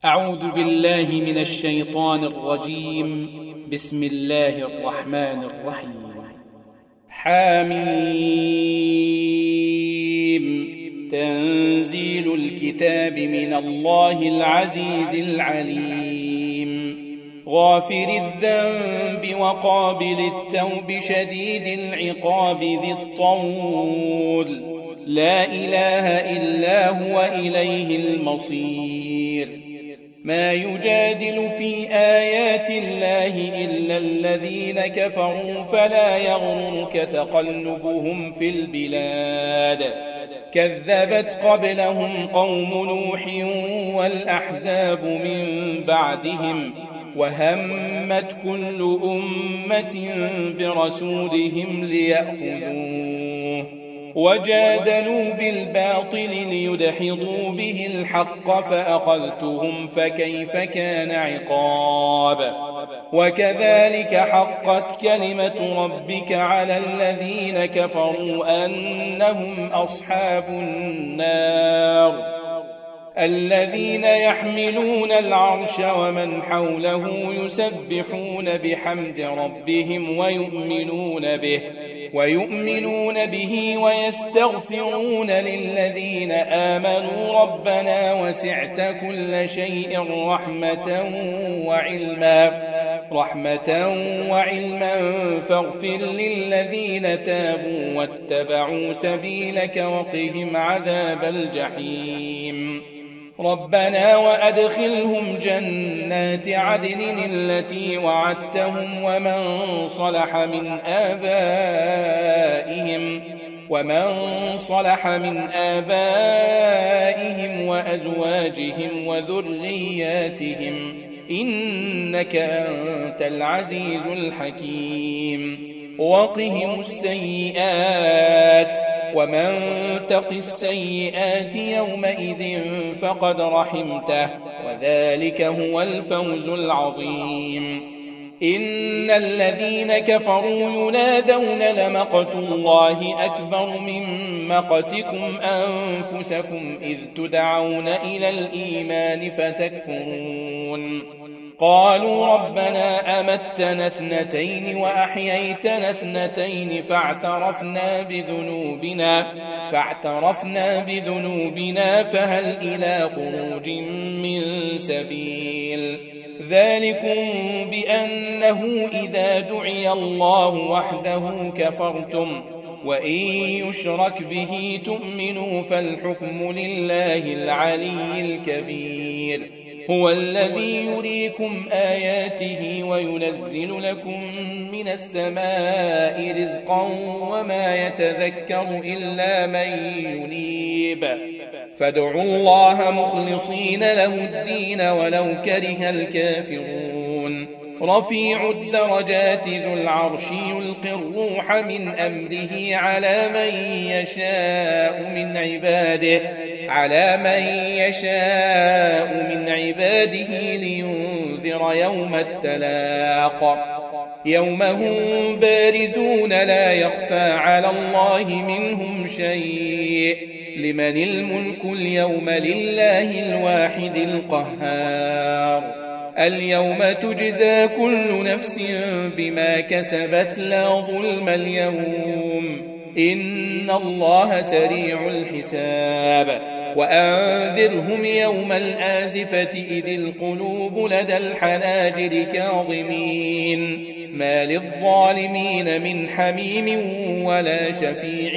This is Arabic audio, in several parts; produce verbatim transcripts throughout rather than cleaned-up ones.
أعوذ بالله من الشيطان الرجيم. بسم الله الرحمن الرحيم. حميم. تنزيل الكتاب من الله العزيز العليم. غافر الذنب وقابل التوب شديد العقاب ذي الطول، لا إله إلا هو إليه المصير. ما يجادل في آيات الله إلا الذين كفروا فلا يغررك تقلبهم في البلاد. كذبت قبلهم قوم نوح والأحزاب من بعدهم، وهمت كل أمة برسولهم ليأخذوه، وجادلوا بالباطل ليدحضوا به الحق فأخذتهم فكيف كان عقاب. وكذلك حقت كلمة ربك على الذين كفروا أنهم أصحاب النار. الذين يحملون العرش ومن حوله يسبحون بحمد ربهم ويؤمنون به ويؤمنون به ويستغفرون للذين آمنوا ربنا وسعت كل شيء رحمة وعلما رحمة وعلما فاغفر للذين تابوا واتبعوا سبيلك وقهم عذاب الجحيم. ربنا وأدخلهم جنات عدن التي وعدتهم ومن صلح من آبائهم ومن صلح من آبائهم وأزواجهم وذرياتهم إنك أنت العزيز الحكيم. وقهم السيئات ومن تق السيئات يومئذ فقد رحمته وذلك هو الفوز العظيم. إن الذين كفروا ينادون لمقت الله أكبر من مقتكم أنفسكم إذ تدعون إلى الإيمان فتكفرون. قالوا ربنا أمتنا اثنتين وأحييتنا اثنتين فاعترفنا بذنوبنا فاعترفنا بذنوبنا فهل إلى خروج من سبيل. ذلكم بأنه إذا دعي الله وحده كفرتم وإن يشرك به تؤمنوا فالحكم لله العلي الكبير. هو الذي يريكم آياته وينزل لكم من السماء رزقا وما يتذكر إلا من ينيب. فادعوا الله مخلصين له الدين ولو كره الكافرون. رفيع الدرجات ذو العرش يلقي الروح من أمره على من يشاء من عباده على من يشاء من عباده لينذر يوم التلاق. يوم هم بارزون لا يخفى على الله منهم شيء. لمن الملك اليوم لله الواحد القهار. اليوم تجزى كل نفس بما كسبت لا ظلم اليوم إن الله سريع الحساب. وأنذرهم يوم الآزفة إذ القلوب لدى الحناجر كاظمين ما للظالمين من حميم ولا شفيع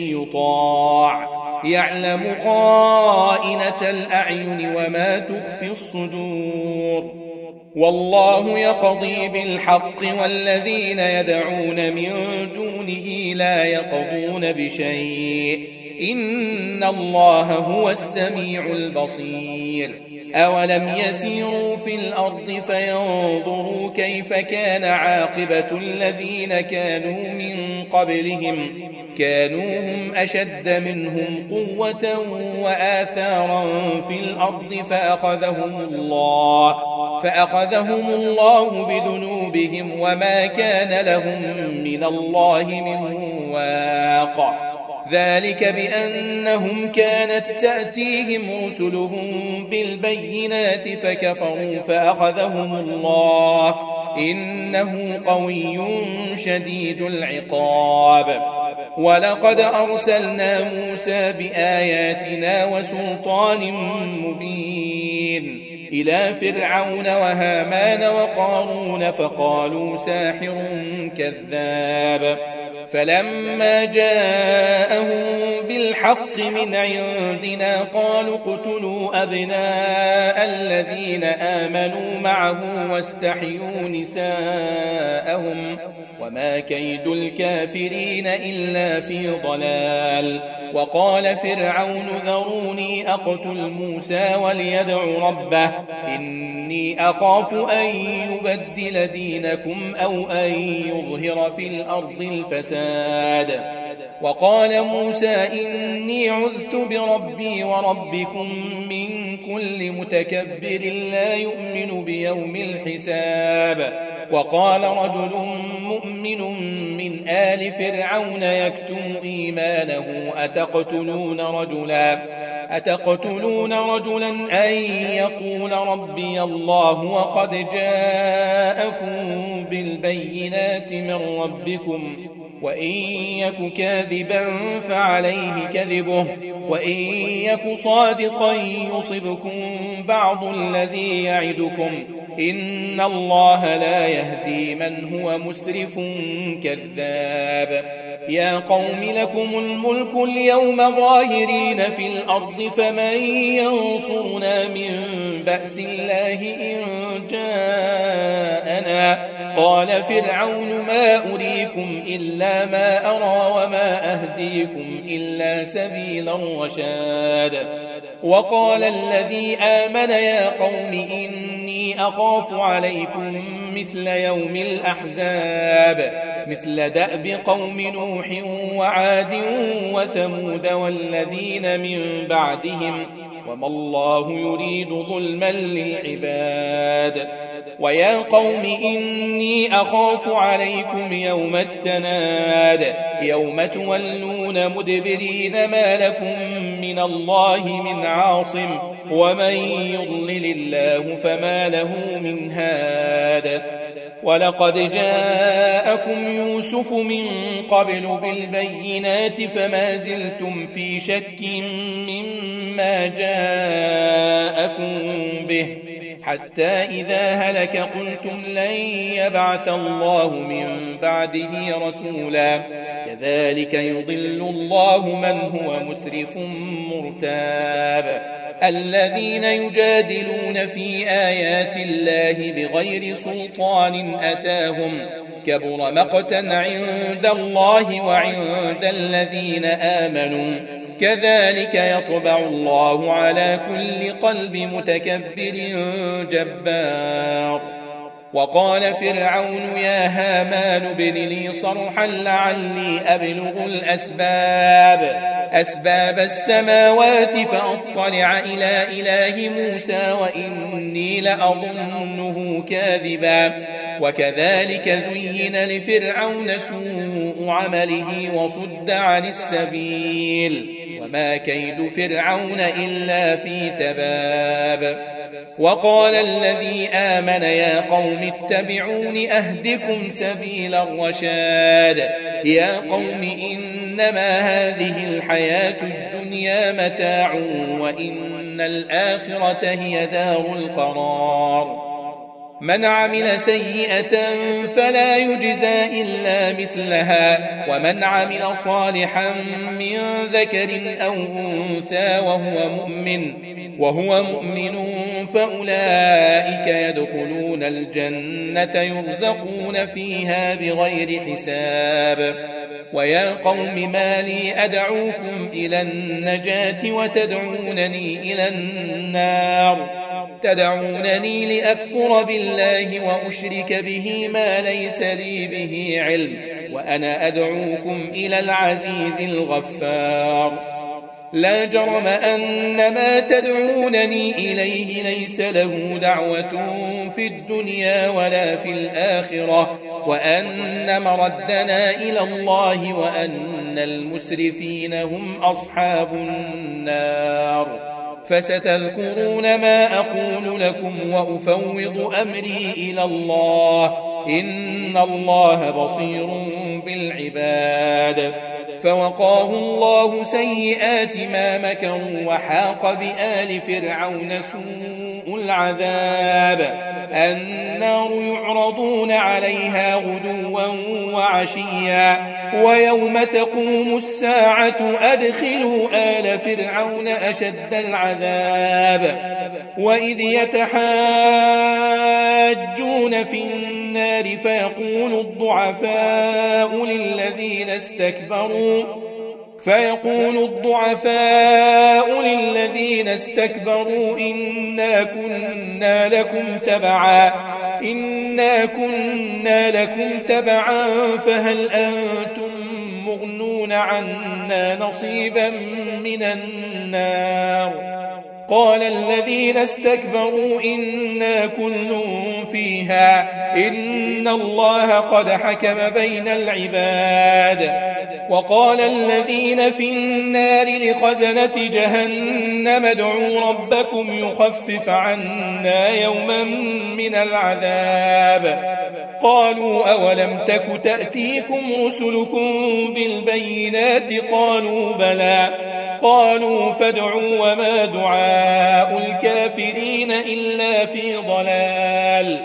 يطاع. يعلم خائنة الأعين وما تخفي الصدور. والله يقضي بالحق والذين يدعون من دونه لا يقضون بشيء إن الله هو السميع البصير. أولم يسيروا في الأرض فينظروا كيف كان عاقبة الذين كانوا من قبلهم كانوا هم أشد منهم قوة وآثارا في الأرض فأخذهم الله فأخذهم الله بذنوبهم وما كان لهم من الله من واق. ذلك بأنهم كانت تأتيهم رسلهم بالبينات فكفروا فأخذهم الله إنه قوي شديد العقاب. ولقد أرسلنا موسى بآياتنا وسلطان مبين إلى فرعون وهامان وقارون فقالوا ساحر كذاب. فلما جاءهم بالحق من عندنا قالوا اقتلوا أبناء الذين آمنوا معه واستحيوا نساءهم وما كيد الكافرين إلا في ضلال. وقال فرعون ذروني أقتل موسى وليدع ربه إني أخاف أن يبدل دينكم أو أن يظهر في الأرض الفساد. وقال موسى إني عذت بربي وربكم من كل متكبر لا يؤمن بيوم الحساب. وقال رجل مؤمن من آل فرعون يكتم إيمانه أتقتلون رجلا أتقتلون رجلا أن يقول ربي الله وقد جاءكم بالبينات من ربكم وإن يك كاذبا فعليه كذبه وإن يك صادقا يصبكم بعض الذي يعدكم إن الله لا يهدي من هو مسرف كذاب. يا قوم لكم الملك اليوم ظاهرين في الأرض فمن ينصرنا من بأس الله إن جاءنا. قال فرعون ما أريكم إلا ما أرى وما أهديكم إلا سبيل الرشاد. وقال الذي آمن يا قوم إني أخاف عليكم مثل يوم الأحزاب مثل دأب قوم نوح وعاد وثمود والذين من بعدهم وما الله يريد ظلما للعباد. ويا قوم إني أخاف عليكم يوم التناد يوم تولون مدبرين ما لكم من الله من عاصم ومن يضلل الله فما له من هاد. ولقد جاءكم يوسف من قبل بالبينات فما زلتم في شك مما جاءكم به حتى إذا هلك قلتم لن يبعث الله من بعده رسولا كذلك يضل الله من هو مسرف مرتاب. الذين يجادلون في آيات الله بغير سلطان أتاهم كبر مقتا عند الله وعند الذين آمنوا كذلك يطبع الله على كل قلب متكبر جبار. وقال فرعون يا هامان ابن لي صرحا لعلي أبلغ الأسباب أسباب السماوات فأطلع إلى إله موسى وإني لأظنه كاذبا. وكذلك زين لفرعون سوء عمله وصد عن السبيل وما كيد فرعون إلا في تباب. وقال الذي آمن يا قوم اتبعون أهدكم سبيل الرشاد. يا قوم إنما هذه الحياة الدنيا متاع وإن الآخرة هي دار القرار. من عمل سيئة فلا يجزى إلا مثلها ومن عمل صالحا من ذكر أو أنثى وهو مؤمن وهو مؤمن فأولئك يدخلون الجنة يرزقون فيها بغير حساب. ويا قوم ما لي أدعوكم إلى النجاة وتدعونني إلى النار تدعونني لأكفر بالله وأشرك به ما ليس لي به علم وأنا أدعوكم إلى العزيز الغفار. لا جرم أن ما تدعونني إليه ليس له دعوة في الدنيا ولا في الآخرة وأن مردنا إلى الله وأن إن المسرفين هم أصحاب النار. فستذكرون ما أقول لكم وأفوض أمري إلى الله، إن الله بصير بالعباد. فوقاه الله سيئات ما مكروا وحاق بآل فرعون سوء العذاب. النار يعرضون عليها غدوا وعشيا ويوم تقوم الساعة أدخلوا آل فرعون أشد العذاب. وإذ يتحاجون في النار فيقول الضعفاء للذين استكبروا فيقول الضعفاء للذين استكبروا إنا كنا لكم تبعا إنا كنا لكم تبعا فهل أنتم مغنون عنا نصيبا من النار. قال الذين استكبروا إنا كل فيها إن الله قد حكم بين العباد. وقال الذين في النار لخزنة جهنم ادعوا ربكم يخفف عنا يوما من العذاب. قالوا أولم تك تأتيكم رسلكم بالبينات قالوا بلى. قالوا فادعوا وما دعاء الكافرين إلا في ضلال.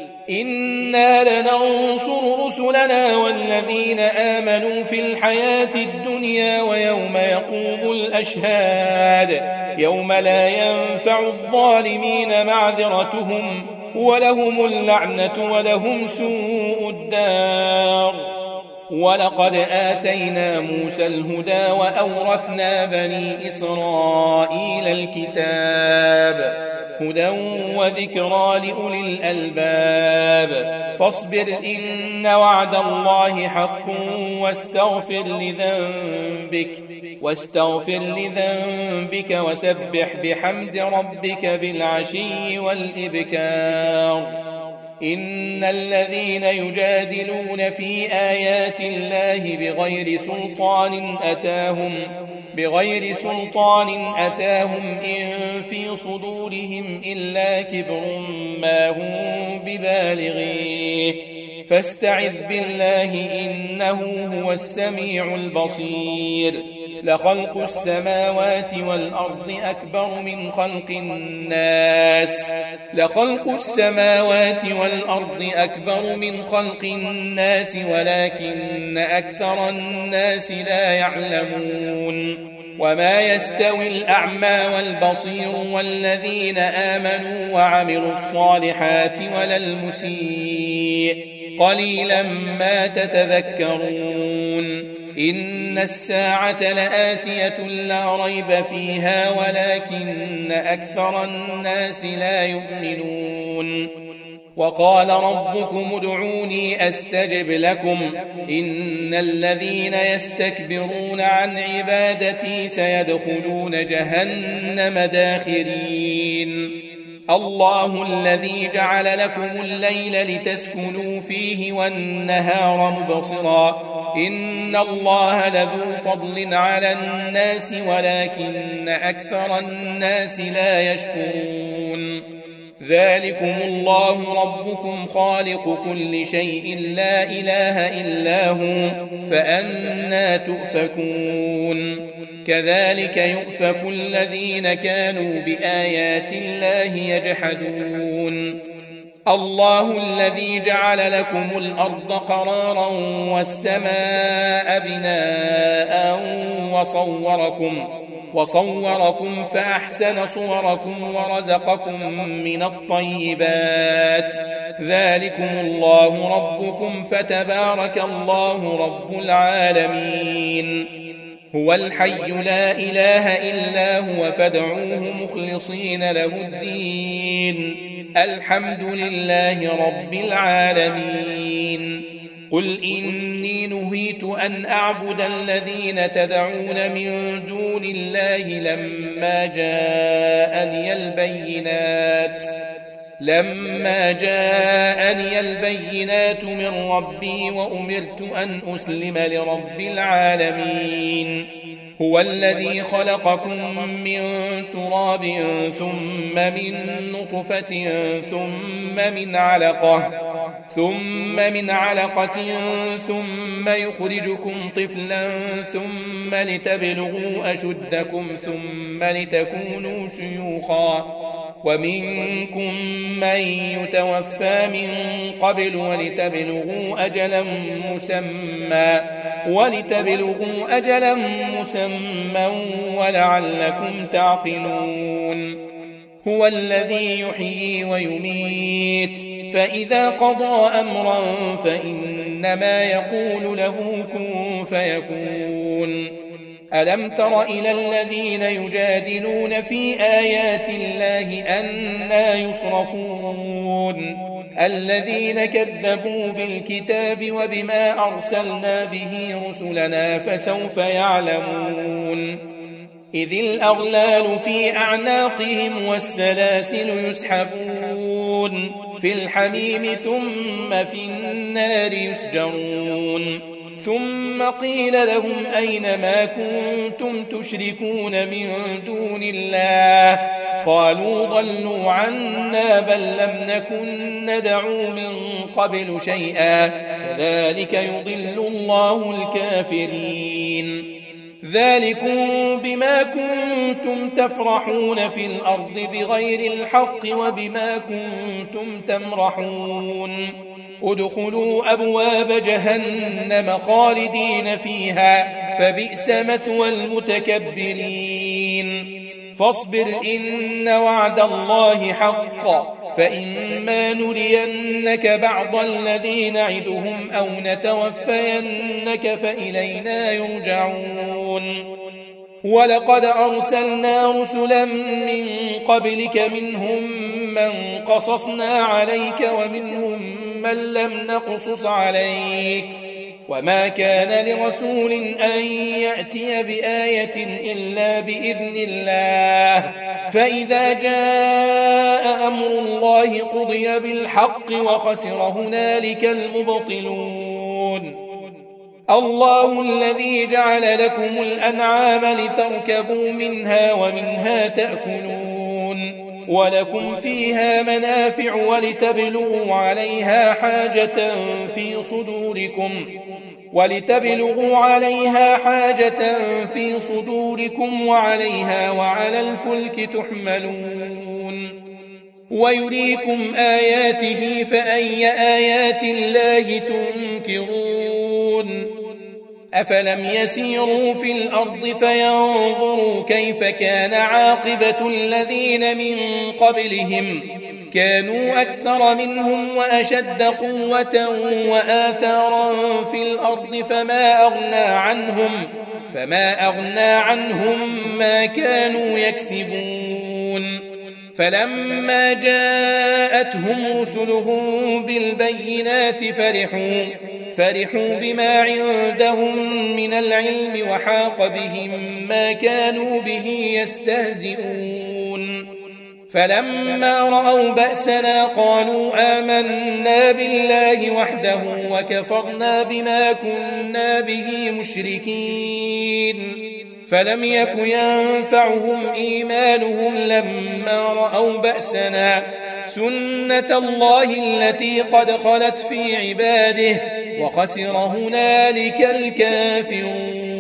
إنا لننصر رسلنا والذين آمنوا في الحياة الدنيا ويوم يقوم الأشهاد يوم لا ينفع الظالمين معذرتهم ولهم اللعنة ولهم سوء الدار. ولقد آتينا موسى الهدى وأورثنا بني إسرائيل الكتاب هدى وذكرى لأولي الألباب. فاصبر إن وعد الله حق واستغفر لذنبك واستغفر لذنبك وسبح بحمد ربك بالعشي والإبكار. إن الذين يجادلون في آيات الله بغير سلطان أتاهم بغير سلطان أتاهم إن في صدورهم إلا كبر ما هم ببالغيه فاستعذ بالله إنه هو السميع البصير. لخلق السماوات والأرض أكبر من خلق الناس لخلق السماوات والأرض أكبر من خلق الناس ولكن أكثر الناس لا يعلمون. وما يستوي الأعمى والبصير والذين آمنوا وعملوا الصالحات ولا المسيء قليلا ما تتذكرون. إن الساعة لآتية لا ريب فيها ولكن أكثر الناس لا يؤمنون. وقال ربكم ادعوني أستجب لكم إن الذين يستكبرون عن عبادتي سيدخلون جهنم داخرين. الله الذي جعل لكم الليل لتسكنوا فيه والنهار مبصرا إن الله لذو فضل على الناس ولكن أكثر الناس لا يشكرون. ذلكم الله ربكم خالق كل شيء لا إله إلا هو فأنى تؤفكون. كذلك يؤفك الذين كانوا بآيات الله يجحدون. الله الذي جعل لكم الأرض قرارا والسماء بناء وصوركم وصوركم فأحسن صوركم ورزقكم من الطيبات. ذلكم الله ربكم فتبارك الله رب العالمين. هو الحي لا إله إلا هو فادعوه مخلصين له الدين الحمد لله رب العالمين. قل إني نهيت أن أعبد الذين تدعون من دون الله لما جاءني البينات لما جاءني البينات من ربي وأمرت أن أسلم لرب العالمين هو الذي خلقكم من تراب ثم من نطفة ثم من علقة ثم من علقة ثم يخرجكم طفلا ثم لتبلغوا أشدكم ثم لتكونوا شيوخا ومنكم من يتوفى من قبل ولتبلغوا أجلا مسمى ولتبلغوا أجلا مسمى ولعلكم تعقلون هو الذي يحيي ويميت فإذا قضى أمرا فإنما يقول له كن فيكون ألم تر إلى الذين يجادلون في آيات الله أنى يصرفون الذين كذبوا بالكتاب وبما أرسلنا به رسلنا فسوف يعلمون إذ الأغلال في أعناقهم والسلاسل يسحبون في الحميم ثم في النار يسجرون ثم قيل لهم أين ما كنتم تشركون من دون الله قالوا ضلوا عنا بل لم نكن ندعو من قبل شيئا كذلك يضل الله الكافرين ذلكم بما كنتم تفرحون في الأرض بغير الحق وبما كنتم تمرحون ادخلوا أبواب جهنم خالدين فيها فبئس مثوى المتكبرين فاصبر إن وعد الله حق فإما نرينك بعض الذي نعدهم أو نتوفينك فإلينا يرجعون ولقد أرسلنا رسلا من قبلك منهم من قصصنا عليك ومنهم من لم نقصص عليك وما كان لرسول أن يأتي بآية إلا بإذن الله فإذا جاء أمر الله قضي بالحق وخسر هنالك المبطلون الله الذي جعل لكم الأنعام لتركبوا منها ومنها تأكلون ولكم فيها منافع ولتبلغوا عليها حاجة في صدوركم ولتبلغوا عليها حاجة في صدوركم وعليها وعلى الفلك تحملون ويريكم آياته فأي آيات الله تنكرون أفلم يسيروا في الأرض فينظروا كيف كان عاقبة الذين من قبلهم كانوا أكثر منهم وأشد قوة وآثارا في الأرض فما أغنى عنهم فما أغنى عنهم ما كانوا يكسبون فلما جاءتهم رسلهم بالبينات فرحوا فرحوا بما عندهم من العلم وحاق بهم ما كانوا به يستهزئون فلما رأوا بأسنا قالوا آمنا بالله وحده وكفرنا بما كنا به مشركين فلم يك ينفعهم إيمانهم لما رأوا بأسنا سنة الله التي قد خلت في عباده وخسر هنالك الكافرون